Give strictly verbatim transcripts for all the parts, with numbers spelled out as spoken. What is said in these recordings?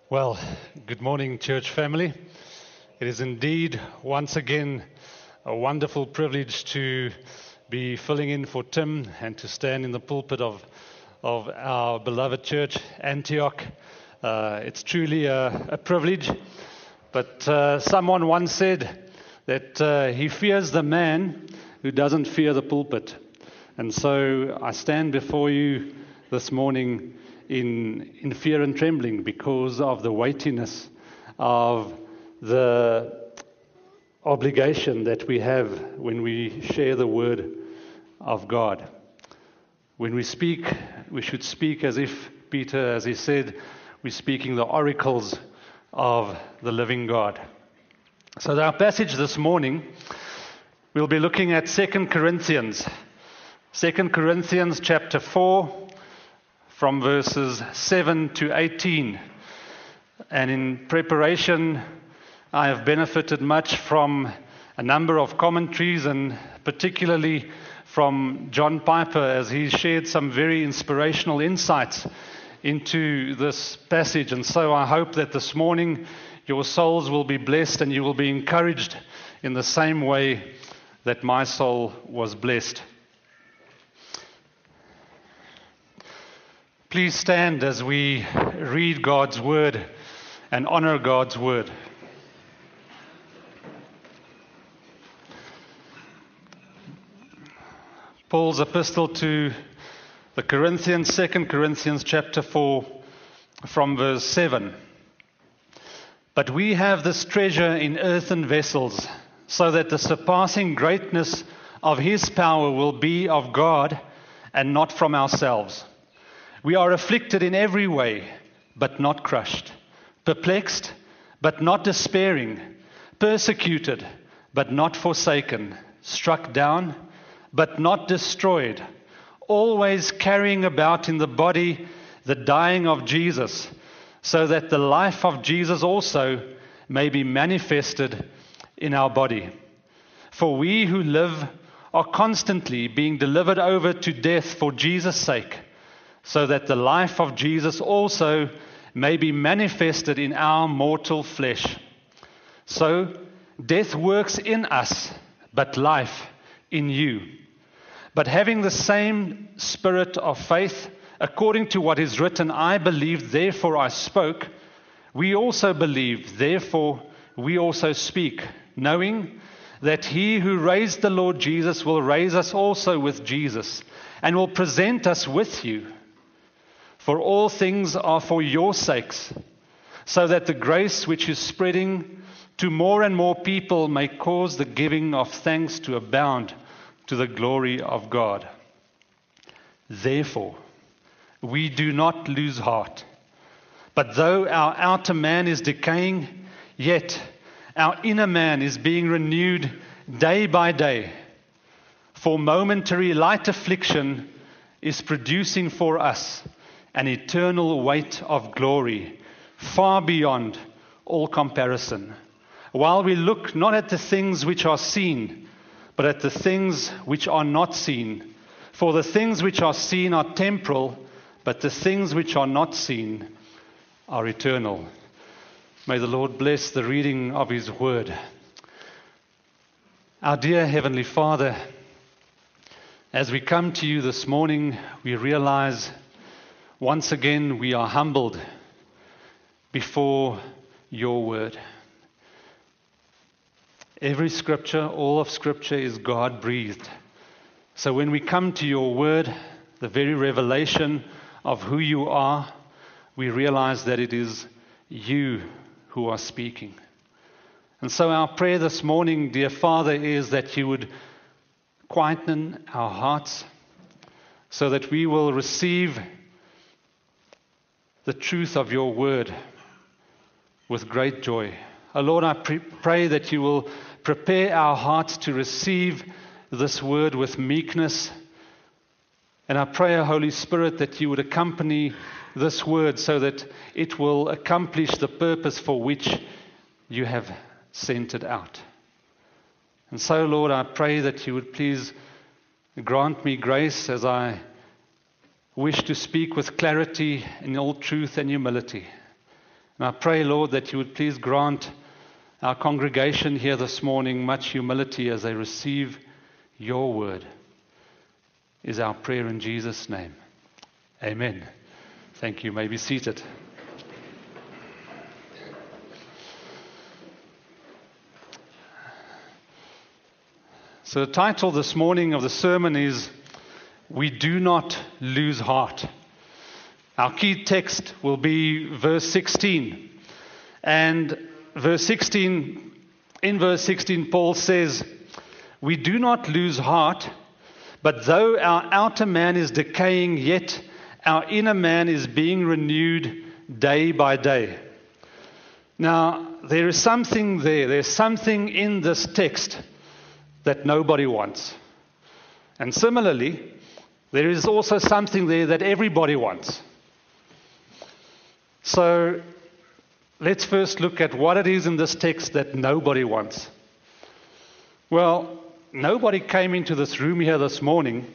Well, good morning, church family. It is indeed once again a wonderful privilege to be filling in for Tim and to stand in the pulpit of of our beloved church, Antioch. Uh, it's truly a, a privilege. But uh, someone once said that uh, he fears the man who doesn't fear the pulpit. And so I stand before you this morning in in fear and trembling because of the weightiness of the obligation that we have when we share the word of God. When we speak, we should speak as if Peter, as he said, we're speaking the oracles of the living God. So our passage this morning, we'll be looking at Second Corinthians. Second Corinthians chapter four, from verses seven to eighteen. And in preparation, I have benefited much from a number of commentaries, and particularly from John Piper, as he shared some very inspirational insights into this passage. And so I hope that this morning your souls will be blessed and you will be encouraged in the same way that my soul was blessed. Please stand as we read God's word and honor God's word. Paul's epistle to the Corinthians, Second Corinthians chapter four, from verse seven. But we have this treasure in earthen vessels, so that the surpassing greatness of his power will be of God and not from ourselves. We are afflicted in every way, but not crushed, perplexed, but not despairing, persecuted, but not forsaken, struck down, but not destroyed, always carrying about in the body the dying of Jesus, so that the life of Jesus also may be manifested in our body. For we who live are constantly being delivered over to death for Jesus' sake, so that the life of Jesus also may be manifested in our mortal flesh. So death works in us, but life in you. But having the same spirit of faith, according to what is written, I believed, therefore I spoke, we also believe, therefore we also speak, knowing that he who raised the Lord Jesus will raise us also with Jesus, and will present us with you. For all things are for your sakes, so that the grace which is spreading to more and more people may cause the giving of thanks to abound to the glory of God. Therefore, we do not lose heart. But though our outer man is decaying, yet our inner man is being renewed day by day. For momentary light affliction is producing for us an eternal weight of glory, far beyond all comparison. While we look not at the things which are seen, but at the things which are not seen. For the things which are seen are temporal, but the things which are not seen are eternal. May the Lord bless the reading of his word. Our dear Heavenly Father, as we come to you this morning, we realize once again we are humbled before your word. Every scripture, all of scripture is God-breathed. So when we come to your word, the very revelation of who you are, we realize that it is you who are speaking. And so our prayer this morning, dear Father, is that you would quieten our hearts so that we will receive the truth of your word with great joy. Oh Lord, I pre- pray that you will prepare our hearts to receive this word with meekness. And I pray, O Holy Spirit, that you would accompany this word so that it will accomplish the purpose for which you have sent it out. And so, Lord, I pray that you would please grant me grace as I wish to speak with clarity in all truth and humility. And I pray, Lord, that you would please grant our congregation here this morning much humility as they receive your word, is our prayer in Jesus' name. Amen. Thank you. You may be seated. So the title this morning of the sermon is, We Do Not Lose Heart. Our key text will be verse sixteen. And verse sixteen, in verse sixteen, Paul says, We do not lose heart, but though our outer man is decaying, yet our inner man is being renewed day by day. Now, there is something there. There's something in this text that nobody wants. And similarly, there is also something there that everybody wants. So, let's first look at what it is in this text that nobody wants. Well, nobody came into this room here this morning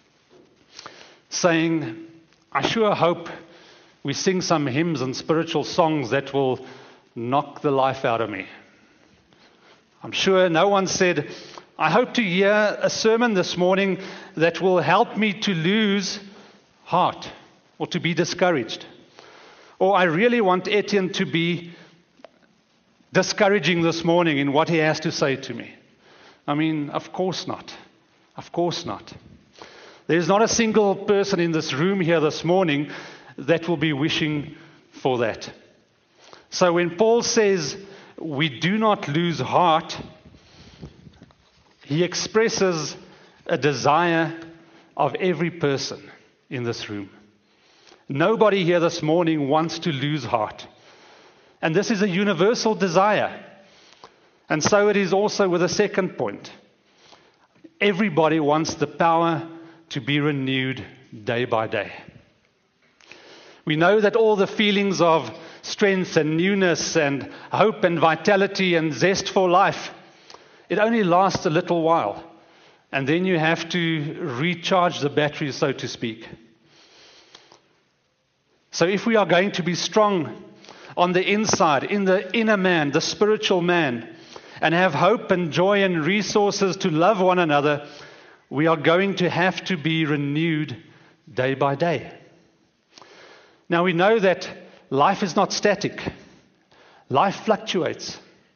saying, I sure hope we sing some hymns and spiritual songs that will knock the life out of me. I'm sure no one said, I hope to hear a sermon this morning that will help me to lose heart or to be discouraged. Or I really want Etienne to be discouraging this morning in what he has to say to me. I mean, of course not. Of course not. There's not a single person in this room here this morning that will be wishing for that. So when Paul says, we do not lose heart, he expresses a desire of every person in this room. Nobody here this morning wants to lose heart. And this is a universal desire. And so it is also with the second point. Everybody wants the power to be renewed day by day. We know that all the feelings of strength and newness and hope and vitality and zest for life, it only lasts a little while. And then you have to recharge the battery, so to speak. So if we are going to be strong on the inside, in the inner man, the spiritual man, and have hope and joy and resources to love one another, we are going to have to be renewed day by day. Now we know that life is not static. Life fluctuates.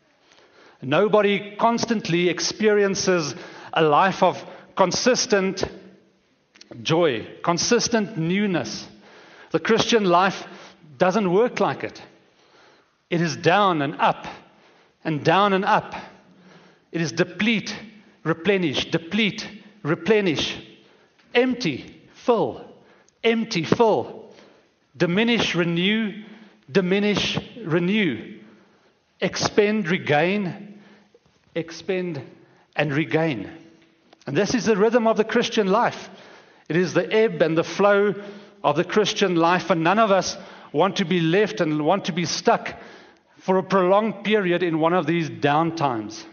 Nobody constantly experiences a life of consistent joy, consistent newness. The Christian life doesn't work like it. It is down and up, and down and up. It is deplete, replenish, deplete, replenish, empty, fill, empty, fill, diminish, renew, diminish, renew, expend, regain, expend, and regain. And this is the rhythm of the Christian life. It is the ebb and the flow of the Christian life, and none of us want to be left and want to be stuck for a prolonged period in one of these down times.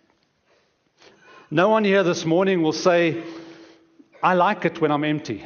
No one here this morning will say, I like it when I'm empty.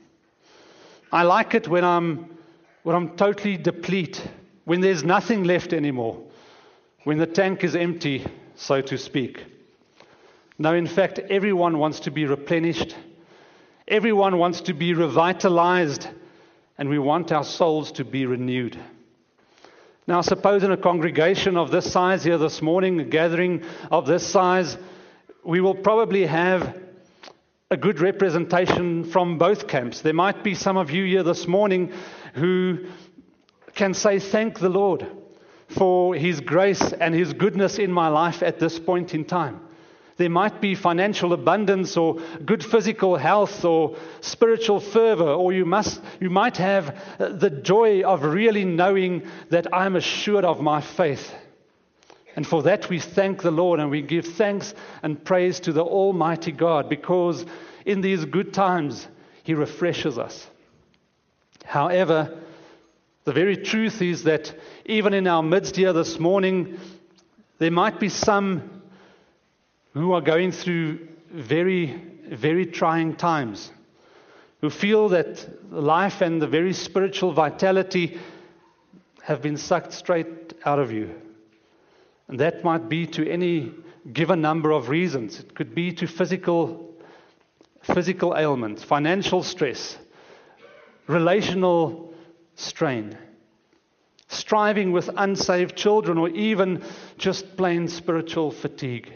I like it when I'm when I'm totally deplete, when there's nothing left anymore, when the tank is empty, so to speak. No, in fact, everyone wants to be replenished. Everyone wants to be revitalized, and we want our souls to be renewed. Now, suppose in a congregation of this size here this morning, a gathering of this size, we will probably have a good representation from both camps. There might be some of you here this morning who can say, thank the Lord for His grace and His goodness in my life at this point in time. There might be financial abundance or good physical health or spiritual fervor, or you must, you might have the joy of really knowing that I'm assured of my faith. And for that we thank the Lord, and we give thanks and praise to the Almighty God, because in these good times He refreshes us. However, the very truth is that even in our midst here this morning, there might be some who are going through very, very trying times, who feel that life and the very spiritual vitality have been sucked straight out of you. And that might be to any given number of reasons. It could be to physical, physical ailments, financial stress, relational strain, striving with unsaved children, or even just plain spiritual fatigue.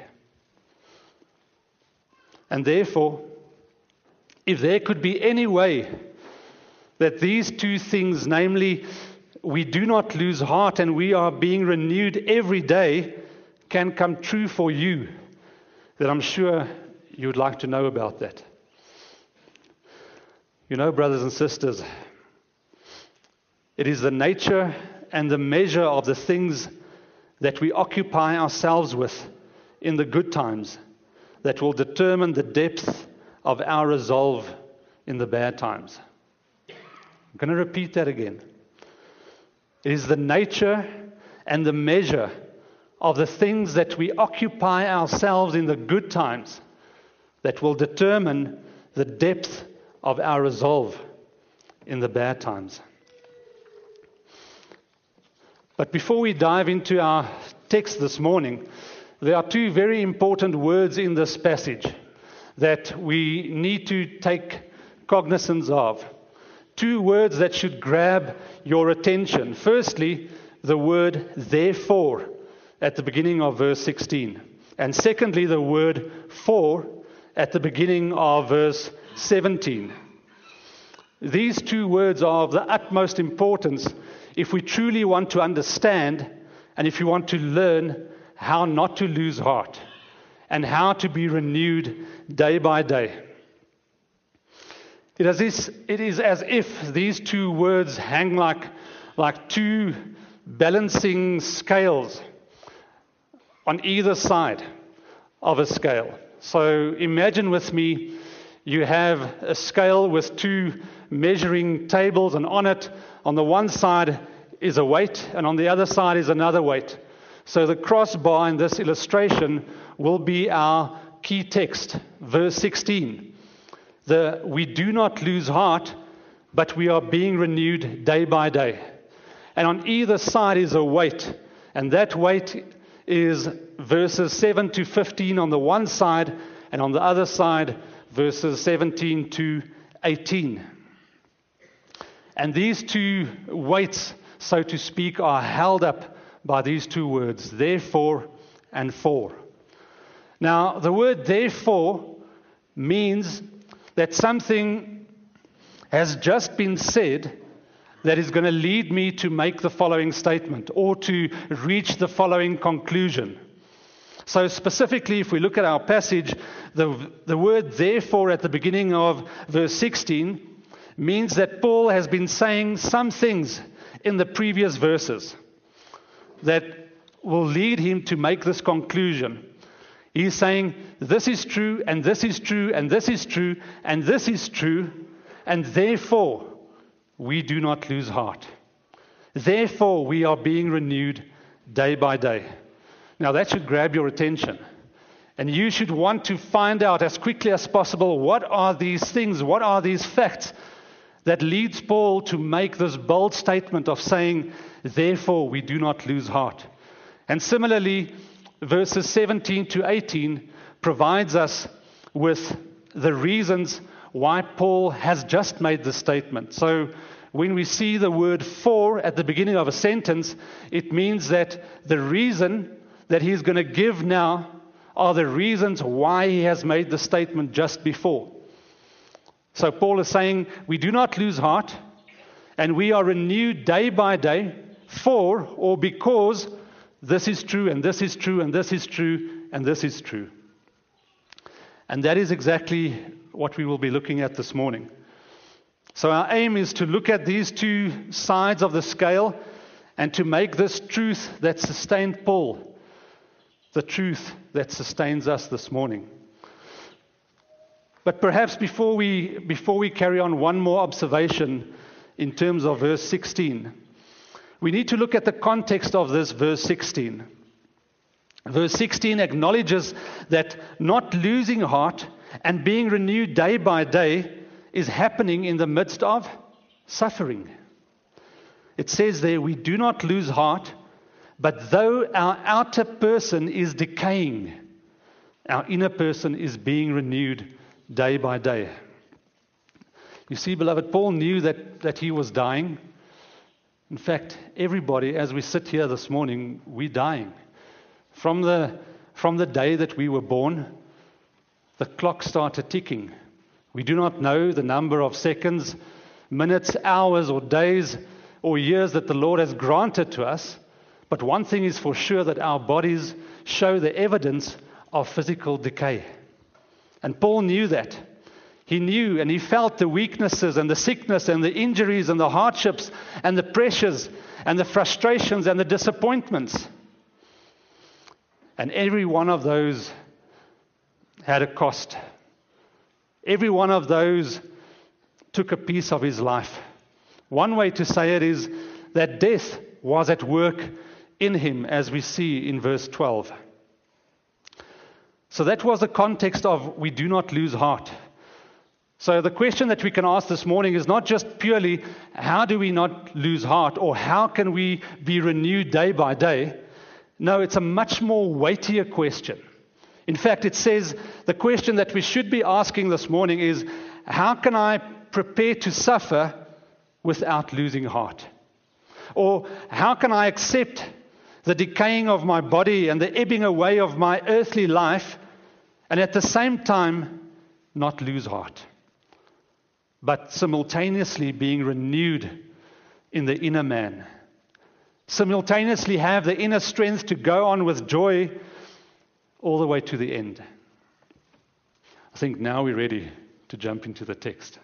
And therefore, if there could be any way that these two things, namely, we do not lose heart and we are being renewed every day, can come true for you, then I'm sure you would like to know about that. You know, brothers and sisters, it is the nature and the measure of the things that we occupy ourselves with in the good times that will determine the depth of our resolve in the bad times. I'm going to repeat that again. It is the nature and the measure of the things that we occupy ourselves in the good times that will determine the depth of our resolve in the bad times. But before we dive into our text this morning, there are two very important words in this passage that we need to take cognizance of. Two words that should grab your attention. Firstly, the word therefore at the beginning of verse sixteen. And secondly, the word for at the beginning of verse seventeen. These two words are of the utmost importance if we truly want to understand and if you want to learn how not to lose heart and how to be renewed day by day. It is, this, it is as if these two words hang like, like two balancing scales on either side of a scale. So imagine with me, you have a scale with two measuring tables, and on it, on the one side is a weight, and on the other side is another weight. So the crossbar in this illustration will be our key text, verse sixteen. The we do not lose heart, but we are being renewed day by day. And on either side is a weight, and that weight is verses seven to fifteen on the one side, and on the other side, verses seventeen to eighteen. And these two weights, so to speak, are held up by these two words, therefore and for. Now, the word therefore means that something has just been said that is going to lead me to make the following statement or to reach the following conclusion. So specifically, if we look at our passage, the, the word therefore at the beginning of verse sixteen means that Paul has been saying some things in the previous verses that will lead him to make this conclusion. He's saying, this is true, and this is true, and this is true, and this is true, and therefore we do not lose heart. Therefore we are being renewed day by day. Now that should grab your attention. And you should want to find out as quickly as possible, what are these things, what are these facts that leads Paul to make this bold statement of saying, therefore we do not lose heart. And similarly, verses seventeen to eighteen provides us with the reasons why Paul has just made this statement. So when we see the word for at the beginning of a sentence, it means that the reason that he's going to give now are the reasons why he has made the statement just before. So Paul is saying, we do not lose heart, and we are renewed day by day for or because this is true, and this is true, and this is true, and this is true. And that is exactly what we will be looking at this morning. So our aim is to look at these two sides of the scale and to make this truth that sustained Paul the truth that sustains us this morning. But perhaps before we before we carry on, one more observation in terms of verse sixteen. We need to look at the context of this verse sixteen. Verse sixteen acknowledges that not losing heart and being renewed day by day is happening in the midst of suffering. It says there, we do not lose heart, but though our outer person is decaying, our inner person is being renewed day by day. You see, beloved, Paul knew that, that he was dying. In fact, everybody, as we sit here this morning, we're dying. From the, from the day that we were born, the clock started ticking. We do not know the number of seconds, minutes, hours, or days, or years that the Lord has granted to us. But one thing is for sure, that our bodies show the evidence of physical decay. And Paul knew that. He knew and he felt the weaknesses and the sickness and the injuries and the hardships and the pressures and the frustrations and the disappointments. And every one of those had a cost. Every one of those took a piece of his life. One way to say it is that death was at work in him, as we see in verse twelve. So that was the context of we do not lose heart. So the question that we can ask this morning is not just purely how do we not lose heart, or how can we be renewed day by day. No, it's a much more weightier question. In fact, it says the question that we should be asking this morning is, how can I prepare to suffer without losing heart? Or how can I accept the decaying of my body and the ebbing away of my earthly life, and at the same time not lose heart, but simultaneously being renewed in the inner man, simultaneously have the inner strength to go on with joy all the way to the end? I think now we're ready to jump into the text.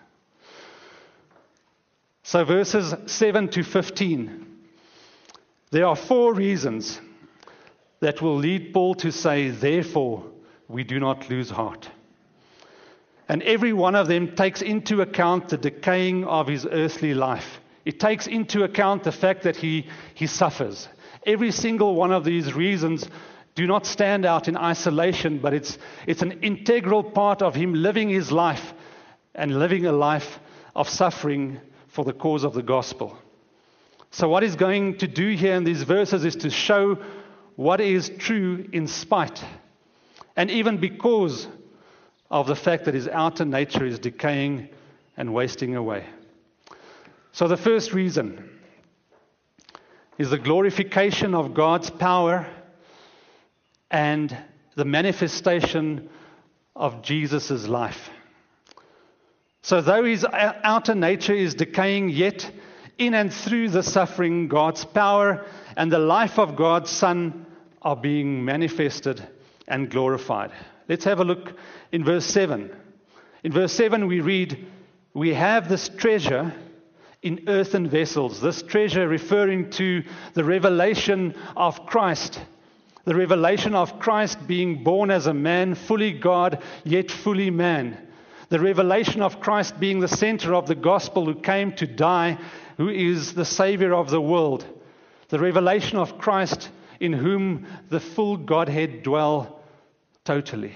So verses seven to fifteen, there are four reasons that will lead Paul to say, therefore, we do not lose heart. And every one of them takes into account the decaying of his earthly life. It takes into account the fact that he, he suffers. Every single one of these reasons do not stand out in isolation, but it's, it's an integral part of him living his life and living a life of suffering for the cause of the gospel. So what he's going to do here in these verses is to show what is true in spite, and even because of the fact that his outer nature is decaying and wasting away. So the first reason is the glorification of God's power and the manifestation of Jesus' life. So though his outer nature is decaying, yet in and through the suffering, God's power and the life of God's Son are being manifested and glorified. Let's have a look in verse seven. In verse seven we read, we have this treasure in earthen vessels. This treasure referring to the revelation of Christ. The revelation of Christ being born as a man, fully God, yet fully man. The revelation of Christ being the center of the gospel, who came to die, who is the Savior of the world. The revelation of Christ in whom the full Godhead dwell totally.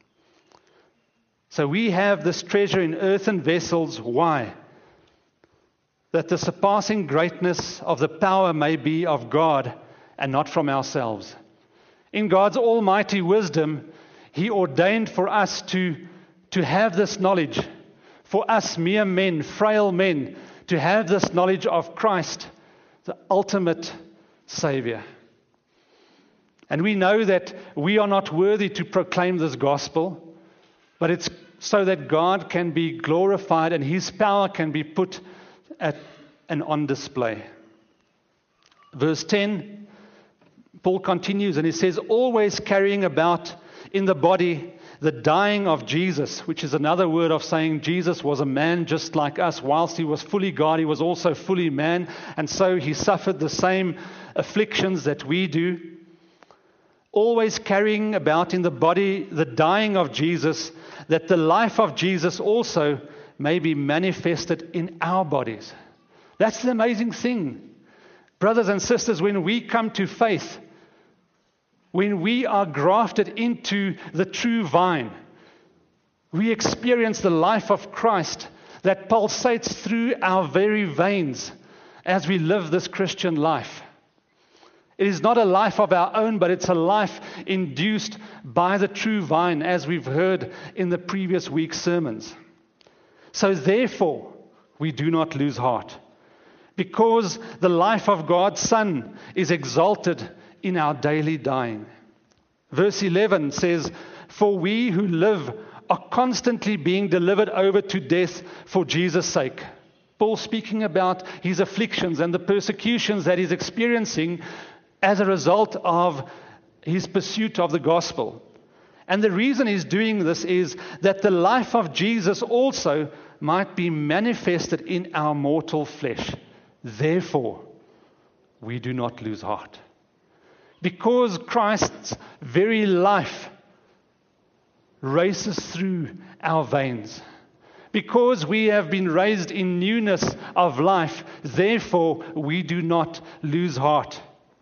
So we have this treasure in earthen vessels. Why? That the surpassing greatness of the power may be of God and not from ourselves. In God's almighty wisdom, He ordained for us to, to have this knowledge. For us mere men, frail men, to have this knowledge of Christ, the ultimate Savior. And we know that we are not worthy to proclaim this gospel, but it's so that God can be glorified and His power can be put at and on display. Verse ten, Paul continues and he says, always carrying about in the body the dying of Jesus, which is another word of saying Jesus was a man just like us. Whilst He was fully God, He was also fully man, and so He suffered the same afflictions that we do. Always carrying about in the body the dying of Jesus, that the life of Jesus also may be manifested in our bodies. That's the amazing thing. Brothers and sisters, when we come to faith, when we are grafted into the true vine, we experience the life of Christ that pulsates through our very veins. as we live this Christian life. It is not a life of our own, but it's a life induced by the true vine, as we've heard in the previous week's sermons. So therefore, we do not lose heart, because the life of God's Son is exalted in our daily dying. Verse eleven says, "For we who live are constantly being delivered over to death for Jesus' sake." Paul speaking about his afflictions and the persecutions that he's experiencing as a result of his pursuit of the gospel. And the reason he's doing this is that the life of Jesus also might be manifested in our mortal flesh. Therefore, we do not lose heart. Because Christ's very life races through our veins. Because we have been raised in newness of life, therefore we do not lose heart.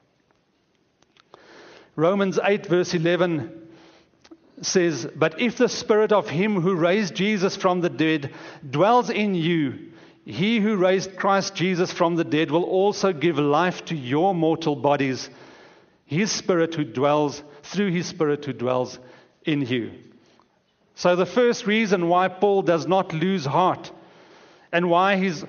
Romans eight verse eleven says, "But if the Spirit of Him who raised Jesus from the dead dwells in you, He who raised Christ Jesus from the dead will also give life to your mortal bodies, His Spirit who dwells, through His Spirit who dwells in you." So the first reason why Paul does not lose heart and why he's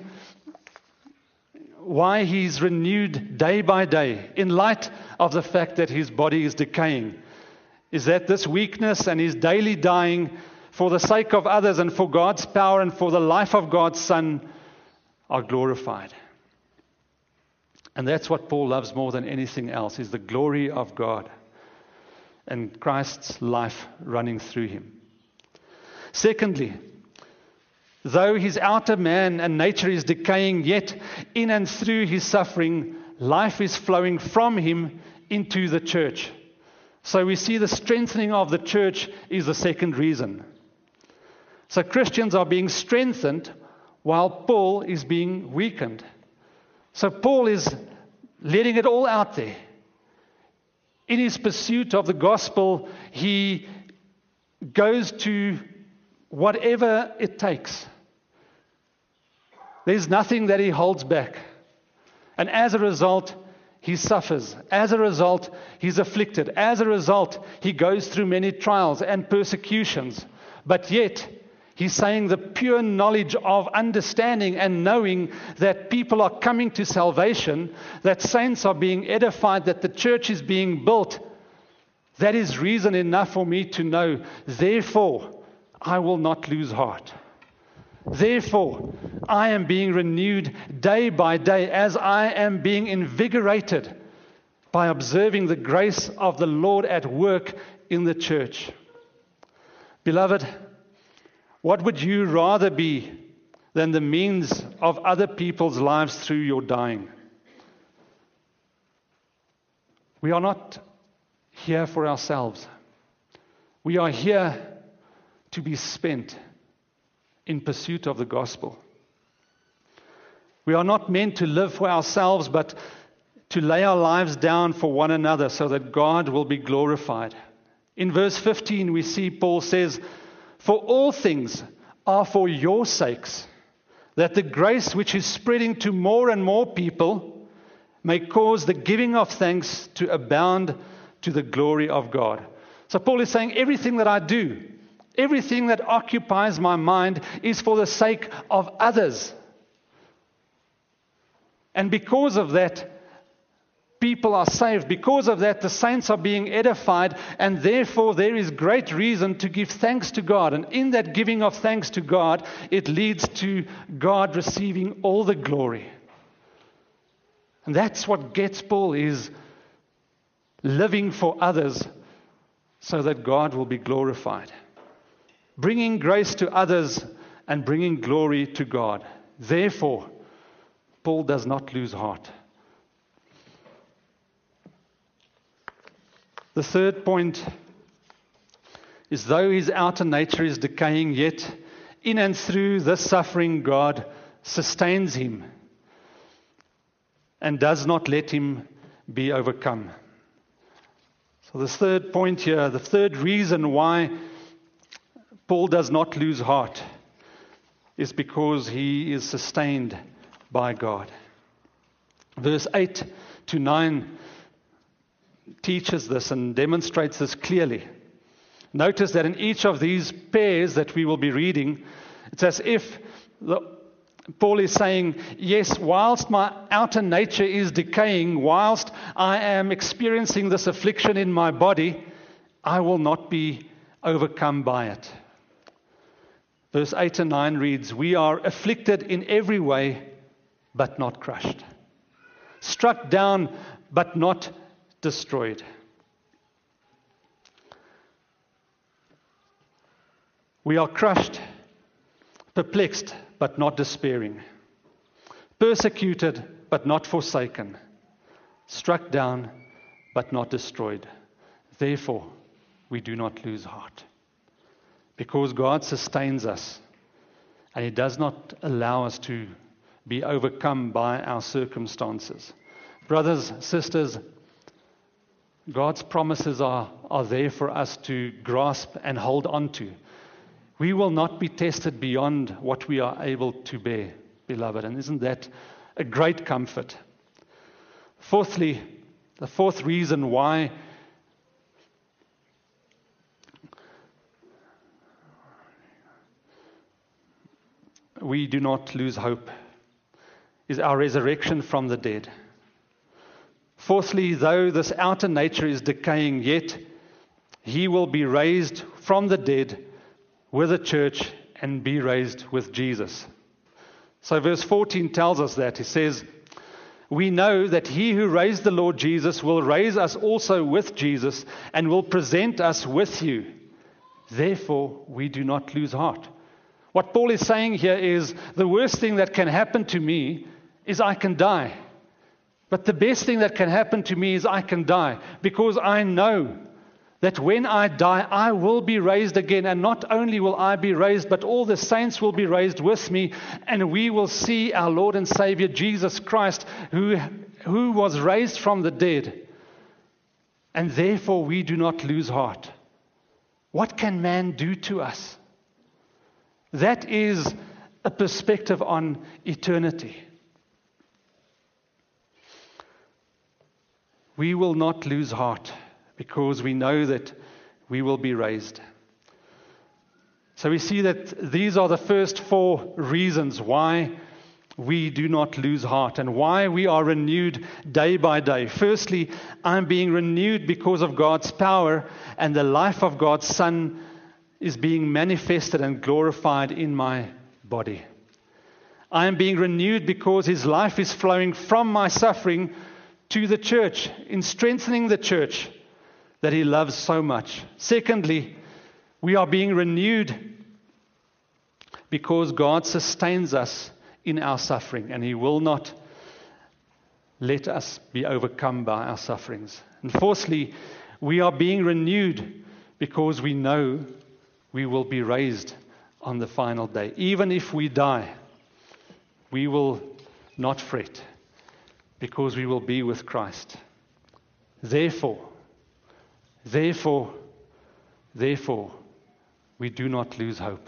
why he's renewed day by day in light of the fact that his body is decaying is that this weakness and his daily dying for the sake of others and for God's power and for the life of God's Son are glorified. And that's what Paul loves more than anything else, is the glory of God and Christ's life running through him. Secondly, though his outer man and nature is decaying, yet in and through his suffering, life is flowing from him into the church. So we see the strengthening of the church is the second reason. So Christians are being strengthened while Paul is being weakened. So Paul is letting it all out there. In his pursuit of the gospel, he goes to whatever it takes. There's nothing that he holds back. And as a result, he suffers. As a result, he's afflicted. As a result, he goes through many trials and persecutions. But yet, he's saying the pure knowledge of understanding and knowing that people are coming to salvation, that saints are being edified, that the church is being built, that is reason enough for me to know, therefore, I will not lose heart. Therefore, I am being renewed day by day as I am being invigorated by observing the grace of the Lord at work in the church. Beloved, what would you rather be than the means of other people's lives through your dying? We are not here for ourselves. We are here to be spent in pursuit of the gospel. We are not meant to live for ourselves, but to lay our lives down for one another so that God will be glorified. In verse fifteen, we see Paul says, "For all things are for your sakes, that the grace which is spreading to more and more people may cause the giving of thanks to abound to the glory of God." So Paul is saying everything that I do, everything that occupies my mind is for the sake of others. And because of that, people are saved. Because of that, the saints are being edified, and therefore there is great reason to give thanks to God. And in that giving of thanks to God, it leads to God receiving all the glory. And that's what gets Paul, is living for others so that God will be glorified. Bringing grace to others and bringing glory to God. Therefore, Paul does not lose heart. The third point is, though his outer nature is decaying, yet in and through this suffering, God sustains him and does not let him be overcome. So the third point here, the third reason why Paul does not lose heart is because he is sustained by God. Verse eight to nine teaches this and demonstrates this clearly. Notice that in each of these pairs that we will be reading, it's as if the, Paul is saying, yes, whilst my outer nature is decaying, whilst I am experiencing this affliction in my body, I will not be overcome by it. Verse eight and nine reads, we are afflicted in every way, but not crushed. Struck down, but not destroyed. We are crushed, perplexed, but not despairing. Persecuted, but not forsaken. Struck down, but not destroyed. Therefore, we do not lose heart. Because God sustains us, and He does not allow us to be overcome by our circumstances. Brothers, sisters, God's promises are, are there for us to grasp and hold on to. We will not be tested beyond what we are able to bear, beloved. And isn't that a great comfort? Fourthly, the fourth reason why we do not lose hope is our resurrection from the dead. Fourthly, though this outer nature is decaying, yet He will be raised from the dead with the church and be raised with Jesus. So verse fourteen tells us that. He says, we know that He who raised the Lord Jesus will raise us also with Jesus and will present us with you. Therefore, we do not lose heart. What Paul is saying here is, the worst thing that can happen to me is I can die. But the best thing that can happen to me is I can die, because I know that when I die, I will be raised again. And not only will I be raised, but all the saints will be raised with me. And we will see our Lord and Savior, Jesus Christ, who, who was raised from the dead. And therefore, we do not lose heart. What can man do to us? That is a perspective on eternity. We will not lose heart, because we know that we will be raised. So we see that these are the first four reasons why we do not lose heart and why we are renewed day by day. Firstly, I'm being renewed because of God's power, and the life of God's Son is being manifested and glorified in my body. I am being renewed because His life is flowing from my suffering to the church, in strengthening the church that He loves so much. Secondly, we are being renewed because God sustains us in our suffering, and He will not let us be overcome by our sufferings. And fourthly, we are being renewed because we know we will be raised on the final day. Even if we die, we will not fret, because we will be with Christ. Therefore, Therefore, therefore, we do not lose hope.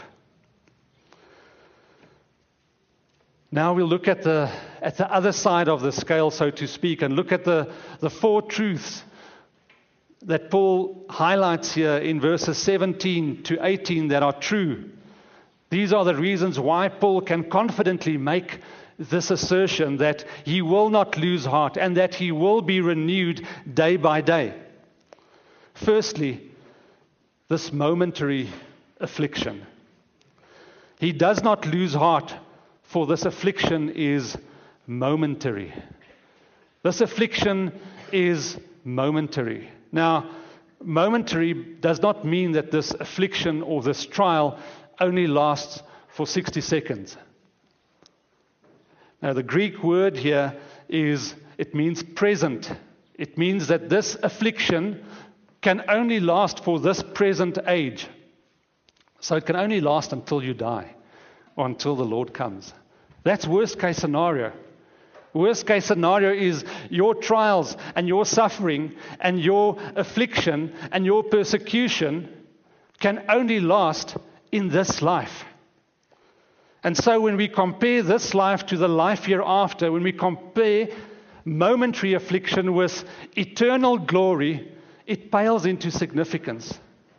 Now we'll look at the at the other side of the scale, so to speak, and look at the, the four truths that Paul highlights here in verses seventeen to eighteen that are true. These are the reasons why Paul can confidently make this assertion that he will not lose heart and that he will be renewed day by day. Firstly, this momentary affliction. He does not lose heart, for this affliction is momentary. This affliction is momentary. Now, momentary does not mean that this affliction or this trial only lasts for sixty seconds. Now, the Greek word here is, it means present. It means that this affliction can only last for this present age. So it can only last until you die or until the Lord comes. That's worst case scenario. Worst case scenario is your trials and your suffering and your affliction and your persecution can only last in this life. And so when we compare this life to the life hereafter, when we compare momentary affliction with eternal glory, it pales into significance.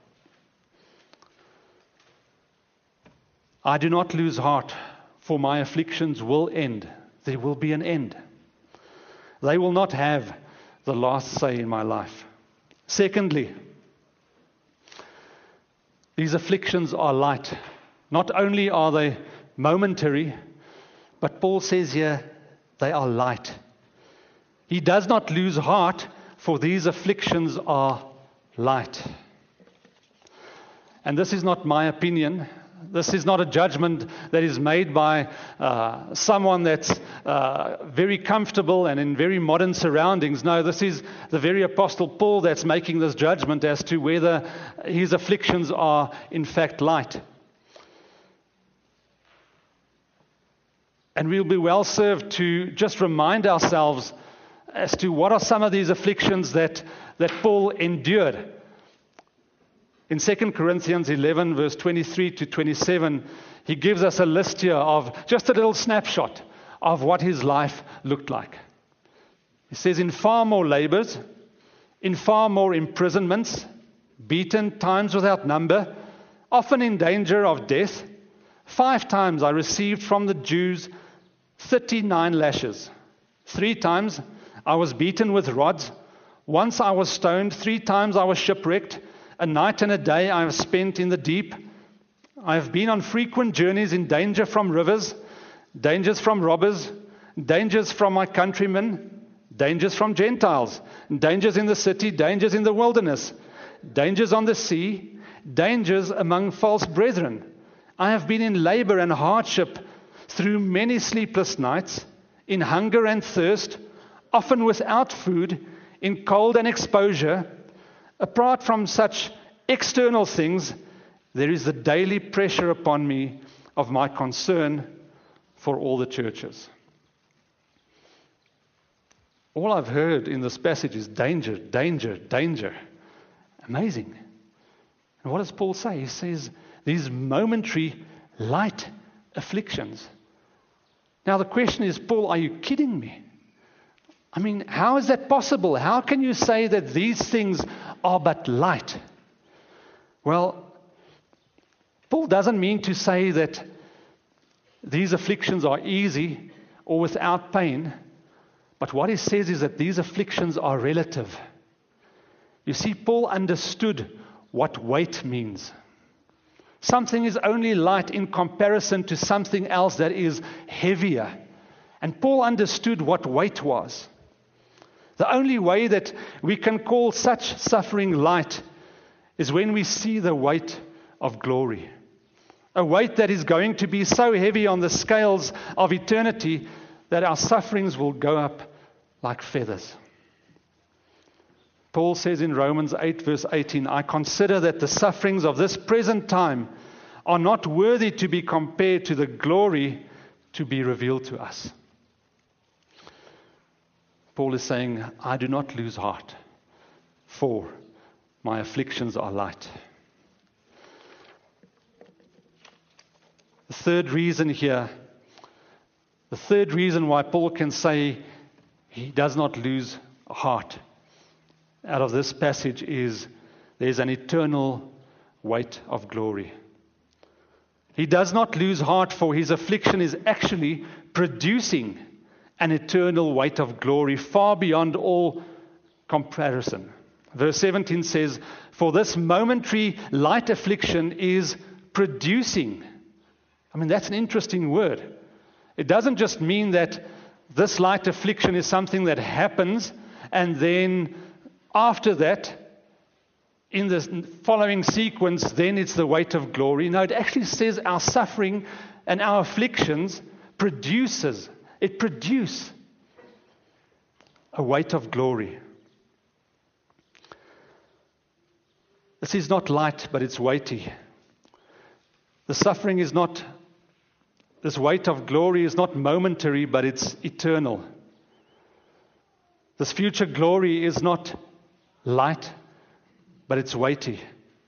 I do not lose heart, for my afflictions will end. There will be an end. They will not have the last say in my life. Secondly, these afflictions are light. Not only are they momentary, but Paul says here, they are light. He does not lose heart, for these afflictions are light. And this is not my opinion. This is not a judgment that is made by uh, someone that's uh, very comfortable and in very modern surroundings. No, this is the very Apostle Paul that's making this judgment as to whether his afflictions are in fact light. And we'll be well served to just remind ourselves as to what are some of these afflictions that, that Paul endured. In Second Corinthians eleven, verse twenty-three to twenty-seven, he gives us a list here of just a little snapshot of what his life looked like. He says, in far more labors, in far more imprisonments, beaten times without number, often in danger of death. Five times I received from the Jews thirty-nine lashes. Three times I was beaten with rods. Once I was stoned. Three times I was shipwrecked. A night and a day I have spent in the deep. I have been on frequent journeys in danger from rivers, dangers from robbers, dangers from my countrymen, dangers from Gentiles, dangers in the city, dangers in the wilderness, dangers on the sea, dangers among false brethren. I have been in labor and hardship through many sleepless nights, in hunger and thirst, often without food, in cold and exposure. Apart from such external things, there is the daily pressure upon me of my concern for all the churches. All I've heard in this passage is danger, danger, danger. Amazing. And what does Paul say? He says, these momentary light afflictions. Now the question is, Paul, are you kidding me? I mean, how is that possible? How can you say that these things are but light? Well, Paul doesn't mean to say that these afflictions are easy or without pain, but what he says is that these afflictions are relative. You see, Paul understood what weight means. Something is only light in comparison to something else that is heavier. And Paul understood what weight was. The only way that we can call such suffering light is when we see the weight of glory. A weight that is going to be so heavy on the scales of eternity that our sufferings will go up like feathers. Paul says in Romans eight verse eighteen, I consider that the sufferings of this present time are not worthy to be compared to the glory to be revealed to us. Paul is saying, I do not lose heart, for my afflictions are light. The third reason here, the third reason why Paul can say he does not lose heart out of this passage is there's an eternal weight of glory. He does not lose heart, for his affliction is actually producing an eternal weight of glory far beyond all comparison. Verse seventeen says, for this momentary light affliction is producing. I mean, that's an interesting word. It doesn't just mean that this light affliction is something that happens and then after that, in the following sequence, then it's the weight of glory. No, it actually says our suffering and our afflictions produces It produces a weight of glory. This is not light, but it's weighty. The suffering is not, this weight of glory is not momentary, but it's eternal. This future glory is not light, but it's weighty.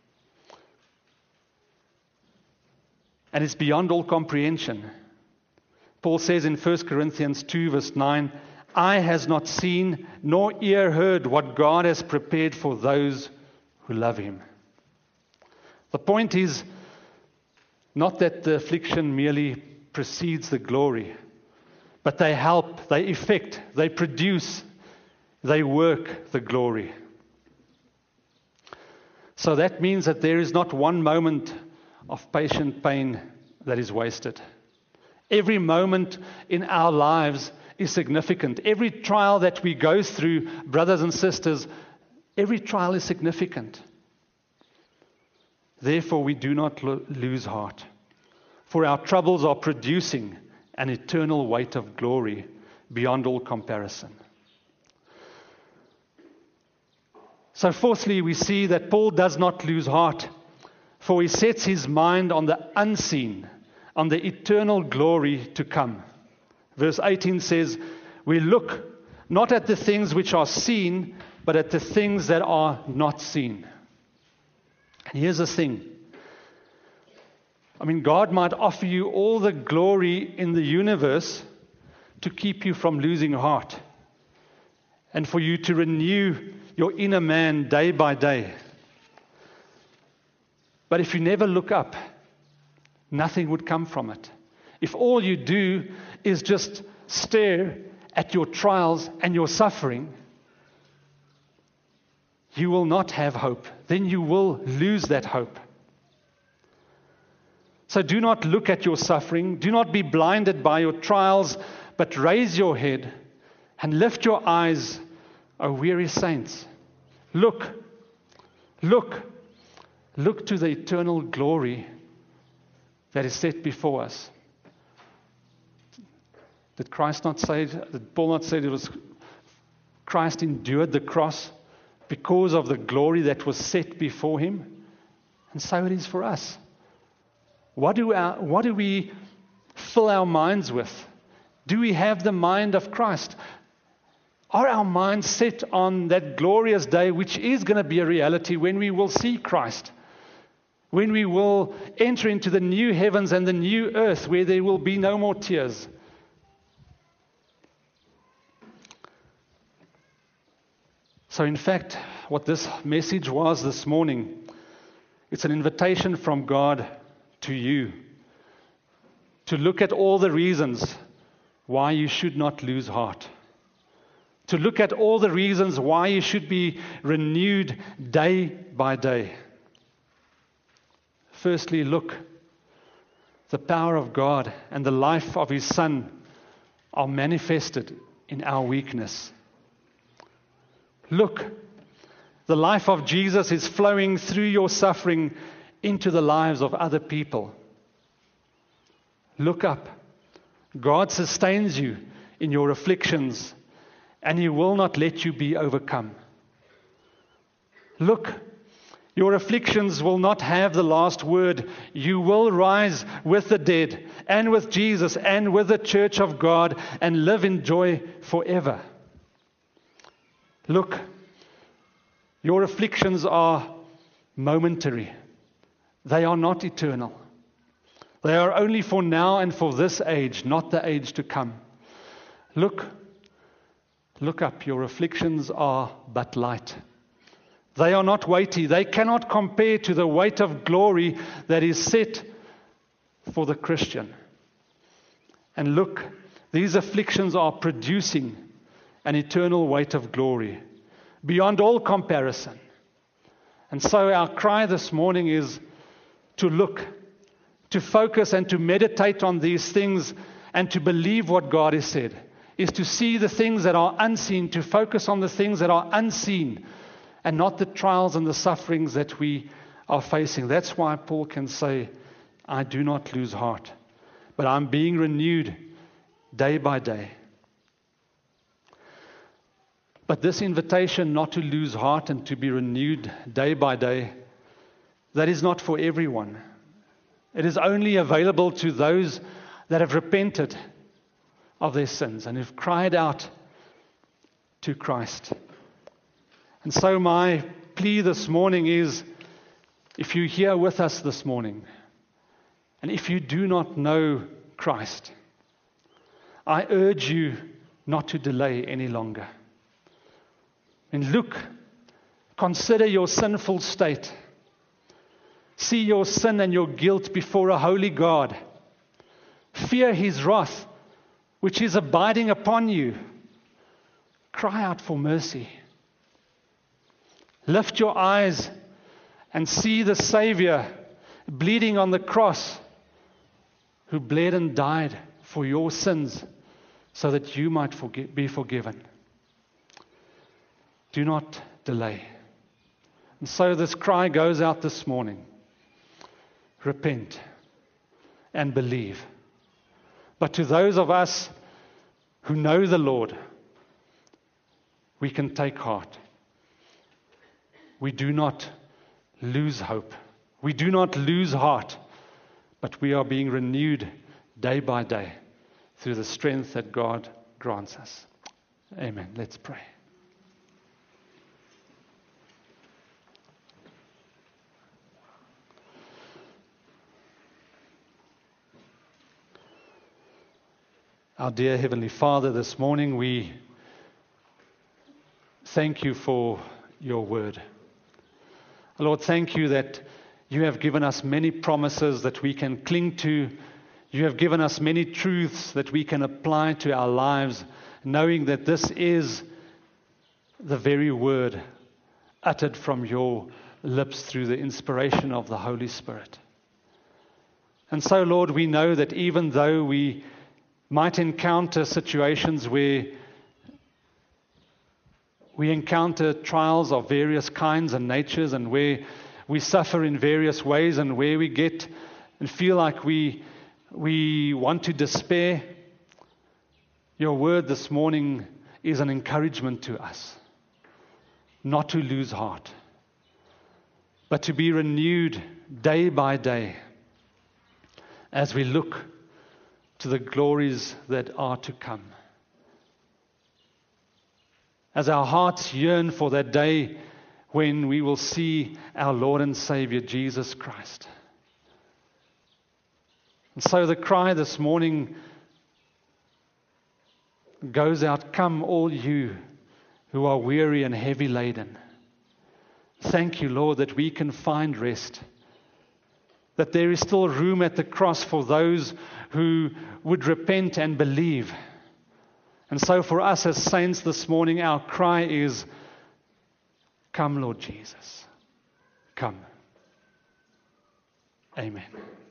And it's beyond all comprehension. Paul says in First Corinthians two verse nine, eye has not seen, nor ear heard what God has prepared for those who love Him. The point is not that the affliction merely precedes the glory, but they help, they effect, they produce, they work the glory. So that means that there is not one moment of patient pain that is wasted. Every moment in our lives is significant. Every trial that we go through, brothers and sisters, every trial is significant. Therefore, we do not lo- lose heart, for our troubles are producing an eternal weight of glory beyond all comparison. So fourthly, we see that Paul does not lose heart, for he sets his mind on the unseen, on the eternal glory to come. Verse eighteen says, we look not at the things which are seen, but at the things that are not seen. And here's the thing. I mean, God might offer you all the glory in the universe to keep you from losing heart, and for you to renew your inner man day by day. But if you never look up, nothing would come from it. If all you do is just stare at your trials and your suffering, you will not have hope. Then you will lose that hope. So do not look at your suffering. Do not be blinded by your trials, but raise your head and lift your eyes, O weary saints. Look, look, look to the eternal glory that is set before us. Did Christ not say, did Paul not say it was Christ endured the cross because of the glory that was set before him? And so it is for us. What do our, what do we fill our minds with? Do we have the mind of Christ? Are our minds set on that glorious day, which is going to be a reality when we will see Christ? When we will enter into the new heavens and the new earth where there will be no more tears. So in fact, what this message was this morning, it's an invitation from God to you to look at all the reasons why you should not lose heart. To look at all the reasons why you should be renewed day by day. Firstly, look, the power of God and the life of His Son are manifested in our weakness. Look, the life of Jesus is flowing through your suffering into the lives of other people. Look up. God sustains you in your afflictions, and He will not let you be overcome. Look, your afflictions will not have the last word. You will rise with the dead and with Jesus and with the church of God and live in joy forever. Look, your afflictions are momentary. They are not eternal. They are only for now and for this age, not the age to come. Look, look up. Your afflictions are but light. They are not weighty. They cannot compare to the weight of glory that is set for the Christian. And look, these afflictions are producing an eternal weight of glory beyond all comparison. And so our cry this morning is to look, to focus and to meditate on these things and to believe what God has said, is to see the things that are unseen, to focus on the things that are unseen and not the trials and the sufferings that we are facing. That's why Paul can say, I do not lose heart, but I'm being renewed day by day. But this invitation not to lose heart and to be renewed day by day, that is not for everyone. It is only available to those that have repented of their sins and who've cried out to Christ. And so my plea this morning is, if you're here with us this morning, and if you do not know Christ, I urge you not to delay any longer. And look, consider your sinful state. See your sin and your guilt before a holy God. Fear His wrath, which is abiding upon you. Cry out for mercy. Lift your eyes and see the Savior bleeding on the cross, who bled and died for your sins so that you might forgi- be forgiven. Do not delay. And so this cry goes out this morning. Repent and believe. But to those of us who know the Lord, we can take heart. We do not lose hope. We do not lose heart, but we are being renewed day by day through the strength that God grants us. Amen. Let's pray. Our dear Heavenly Father, this morning we thank you for your word. Lord, thank you that you have given us many promises that we can cling to. You have given us many truths that we can apply to our lives, knowing that this is the very word uttered from your lips through the inspiration of the Holy Spirit. And so, Lord, we know that even though we might encounter situations where we encounter trials of various kinds and natures, and where we suffer in various ways, and where we get and feel like we we want to despair, your word this morning is an encouragement to us not to lose heart, but to be renewed day by day as we look to the glories that are to come. As our hearts yearn for that day when we will see our Lord and Savior Jesus Christ. And so the cry this morning goes out, come all you who are weary and heavy laden. Thank you, Lord, that we can find rest. That there is still room at the cross for those who would repent and believe. And so for us as saints this morning, our cry is, come, Lord Jesus. Come. Amen.